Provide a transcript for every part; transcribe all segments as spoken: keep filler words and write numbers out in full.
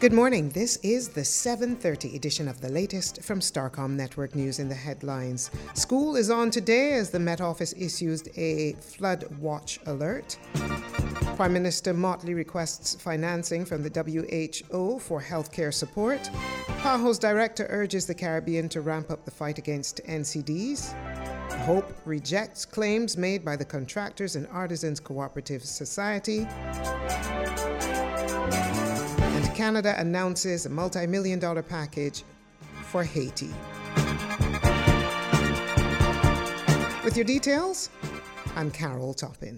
Good morning. This is the seven thirty edition of the latest from Starcom Network News in the headlines. School is on today as the Met Office issues a flood watch alert. Prime Minister Motley requests financing from the W H O for healthcare support. PAHO's director urges the Caribbean to ramp up the fight against N C Ds. Hope rejects claims made by the Contractors and Artisans Cooperative Society. Canada announces a multi-million dollar package for Haiti. With your details, I'm Carol Toppin.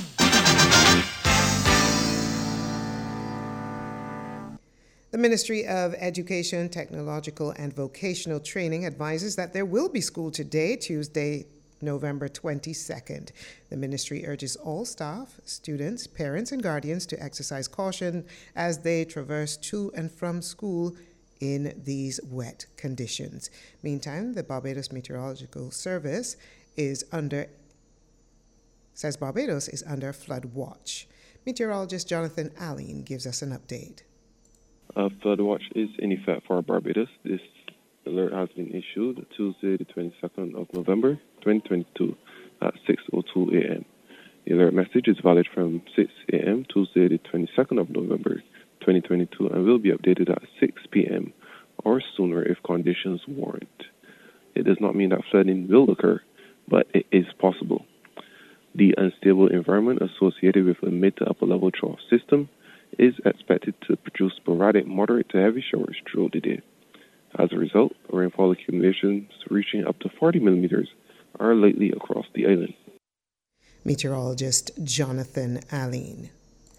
The Ministry of Education, Technological and Vocational Training advises that there will be school today, Tuesday, November twenty-second. The ministry urges all staff, students, parents, and guardians to exercise caution as they traverse to and from school in these wet conditions. Meantime, the Barbados Meteorological Service is under, says Barbados is under flood watch. Meteorologist Jonathan Allen gives us an update. A flood watch is in effect for Barbados. This alert has been issued Tuesday, the twenty-second of November, twenty twenty-two at six oh two a.m. The alert message is valid from six a.m. Tuesday, the twenty-second of November, twenty twenty-two and will be updated at six p.m. or sooner if conditions warrant. It does not mean that flooding will occur, but it is possible. The unstable environment associated with a mid to upper level trough system is expected to produce sporadic moderate to heavy showers throughout the day. As a result, rainfall accumulations reaching up to forty millimeters are likely across the island. Meteorologist Jonathan Allen.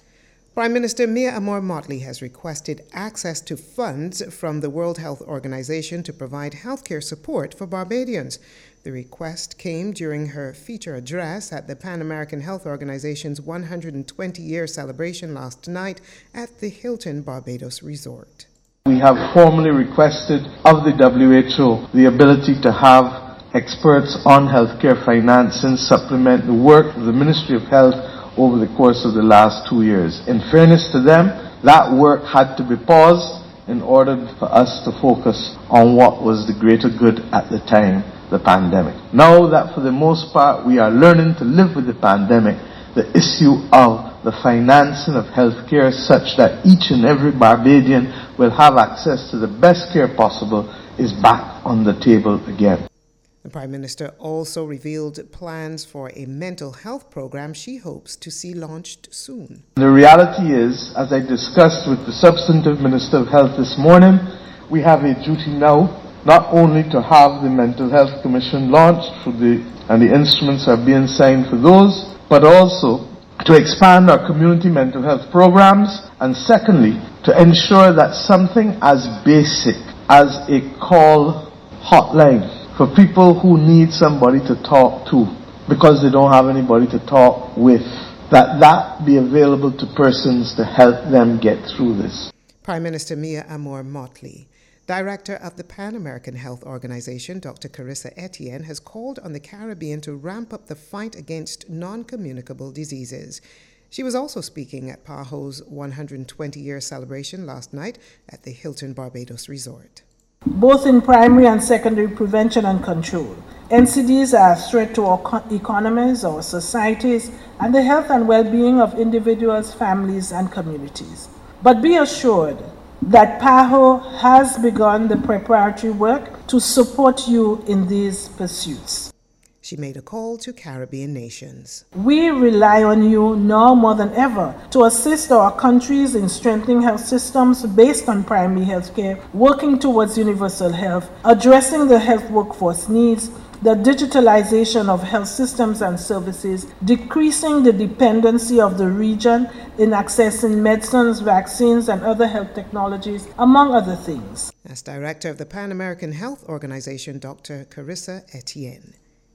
Prime Minister Mia Amor Motley has requested access to funds from the World Health Organization to provide healthcare support for Barbadians. The request came during her feature address at the Pan American Health Organization's one hundred twenty year celebration last night at the Hilton Barbados Resort. We have formally requested of the W H O the ability to have experts on healthcare financing supplement the work of the Ministry of Health over the course of the last two years. In fairness to them, that work had to be paused in order for us to focus on what was the greater good at the time, the pandemic. Now that for the most part we are learning to live with the pandemic, the issue of the financing of healthcare such that each and every Barbadian will have access to the best care possible is back on the table again. The Prime Minister also revealed plans for a mental health program she hopes to see launched soon. The reality is, as I discussed with the Substantive Minister of Health this morning, we have a duty now not only to have the Mental Health Commission launched for the, and the instruments are being signed for those, but also to expand our community mental health programs, and secondly, to ensure that something as basic as a call hotline for people who need somebody to talk to because they don't have anybody to talk with, that that be available to persons to help them get through this. Prime Minister Mia Amor Motley. Director of the Pan American Health Organization, Doctor Carissa Etienne, has called on the Caribbean to ramp up the fight against non-communicable diseases. She was also speaking at PAHO's one hundred twenty year celebration last night at the Hilton Barbados Resort. Both in primary and secondary prevention and control, N C Ds are a threat to our co- economies, our societies, and the health and well-being of individuals, families, and communities. But be assured that PAHO has begun the preparatory work to support you in these pursuits. She made a call to Caribbean nations. We rely on you now more than ever to assist our countries in strengthening health systems based on primary health care, working towards universal health, addressing the health workforce needs, the digitalization of health systems and services, decreasing the dependency of the region in accessing medicines, vaccines, and other health technologies, among other things. As Director of the Pan American Health Organization, Doctor Carissa Etienne.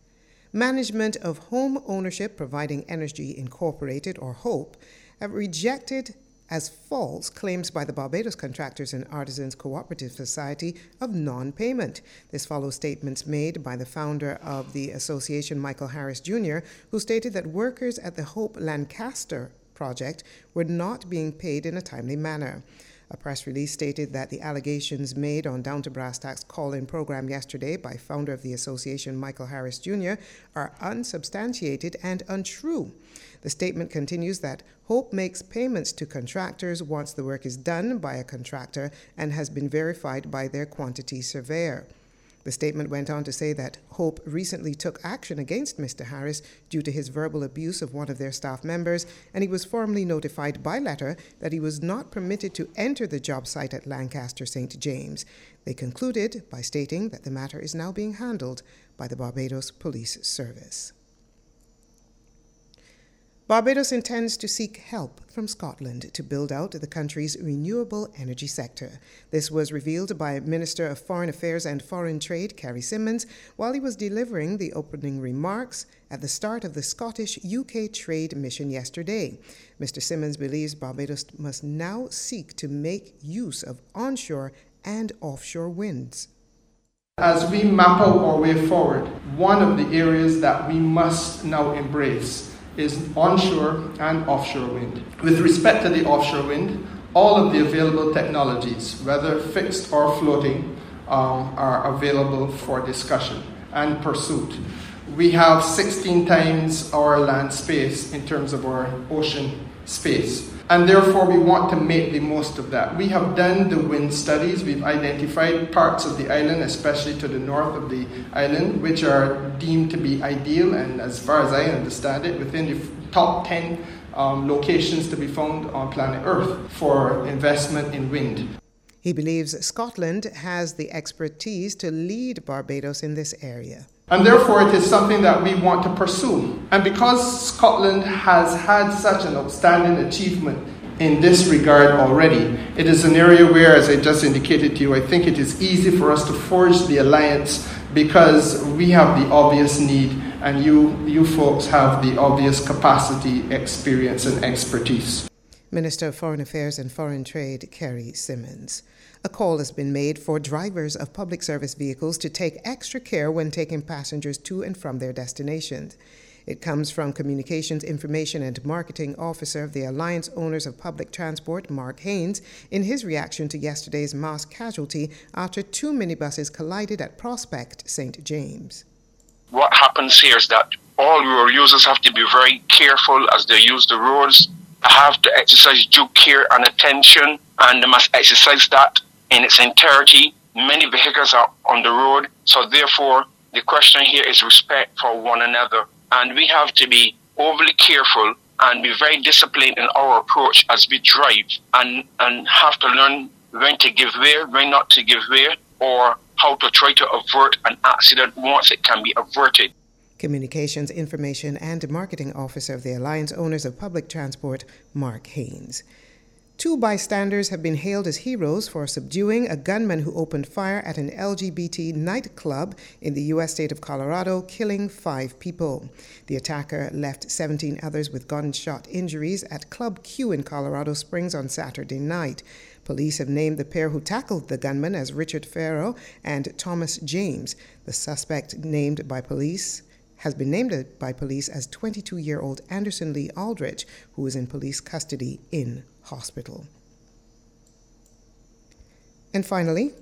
Management of Home Ownership Providing Energy Incorporated, or HOPE, have rejected as false claims by the Barbados Contractors and Artisans Cooperative Society of non-payment. This follows statements made by the founder of the association, Michael Harris Junior, who stated that workers at the Hope Lancaster project were not being paid in a timely manner. A press release stated that the allegations made on Down to Brass Tacks call-in program yesterday by founder of the association, Michael Harris Junior, are unsubstantiated and untrue. The statement continues that Hope makes payments to contractors once the work is done by a contractor and has been verified by their quantity surveyor. The statement went on to say that Hope recently took action against Mister Harris due to his verbal abuse of one of their staff members, and he was formally notified by letter that he was not permitted to enter the job site at Lancaster Saint James. They concluded by stating that the matter is now being handled by the Barbados Police Service. Barbados intends to seek help from Scotland to build out the country's renewable energy sector. This was revealed by Minister of Foreign Affairs and Foreign Trade, Kerry Simmons, while he was delivering the opening remarks at the start of the Scottish-U K trade mission yesterday. Mister Simmons believes Barbados must now seek to make use of onshore and offshore winds. As we map out our way forward, one of the areas that we must now embrace is onshore and offshore wind. With respect to the offshore wind, all of the available technologies, whether fixed or floating, um, are available for discussion and pursuit. We have sixteen times our land space in terms of our ocean space, and therefore we want to make the most of that. We have done the wind studies. We've identified parts of the island, especially to the north of the island, which are deemed to be ideal, and as far as I understand it, within the top ten um, locations to be found on planet Earth for investment in wind. He believes Scotland has the expertise to lead Barbados in this area. And therefore it is something that we want to pursue. And because Scotland has had such an outstanding achievement in this regard already, it is an area where, as I just indicated to you, I think it is easy for us to forge the alliance because we have the obvious need and you, you folks have the obvious capacity, experience, and expertise. Minister of Foreign Affairs and Foreign Trade, Kerry Simmons. A call has been made for drivers of public service vehicles to take extra care when taking passengers to and from their destinations. It comes from Communications Information and Marketing Officer of the Alliance Owners of Public Transport, Mark Haynes, in his reaction to yesterday's mass casualty after two minibuses collided at Prospect Saint James. What happens here is that all road users have to be very careful as they use the roads. They have to exercise due care and attention, and they must exercise that in its entirety. Many vehicles are on the road, so therefore the question here is respect for one another. And we have to be overly careful and be very disciplined in our approach as we drive, and, and have to learn when to give way, when not to give way, or how to try to avert an accident once it can be averted. Communications Information and Marketing Officer of the Alliance Owners of Public Transport, Mark Haynes. Two bystanders have been hailed as heroes for subduing a gunman who opened fire at an L G B T nightclub in the U S state of Colorado, killing five people. The attacker left seventeen others with gunshot injuries at Club Q in Colorado Springs on Saturday night. Police have named the pair who tackled the gunman as Richard Farrow and Thomas James. The suspect named by police has been named by police as twenty-two-year-old Anderson Lee Aldrich, who is in police custody in hospital. And finally,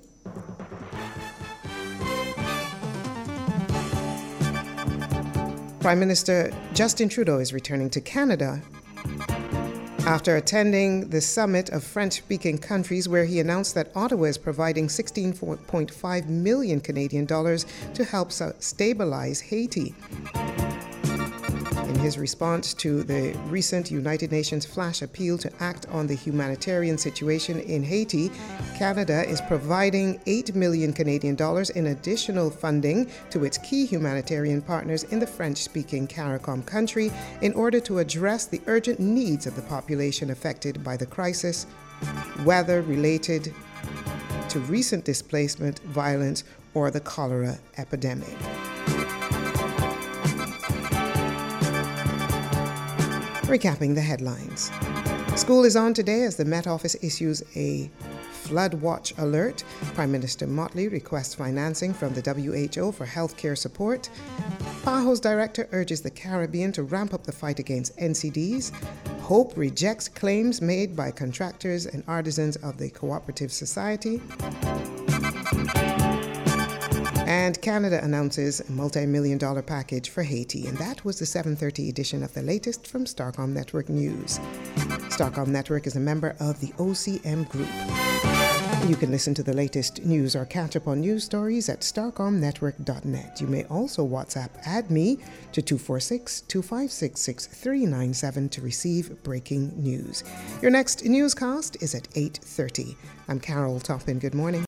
Prime Minister Justin Trudeau is returning to Canada after attending the summit of French-speaking countries, where he announced that Ottawa is providing sixteen point five million Canadian dollars to help stabilize Haiti. In his response to the recent United Nations flash appeal to act on the humanitarian situation in Haiti, Canada is providing eight million Canadian dollars in additional funding to its key humanitarian partners in the French-speaking CARICOM country in order to address the urgent needs of the population affected by the crisis, whether related to recent displacement, violence, or the cholera epidemic. Recapping the headlines. School is on today as the Met Office issues a flood watch alert. Prime Minister Motley requests financing from the W H O for healthcare support. PAHO's director urges the Caribbean to ramp up the fight against N C Ds. Hope rejects claims made by contractors and artisans of the Cooperative Society. And Canada announces a multi-million dollar package for Haiti. And that was the seven thirty edition of the latest from Starcom Network News. Starcom Network is a member of the O C M Group. You can listen to the latest news or catch up on news stories at starcom network dot net. You may also WhatsApp add me to two four six, two five six, six three nine seven to receive breaking news. Your next newscast is at eight thirty. I'm Carol Toppin. Good morning.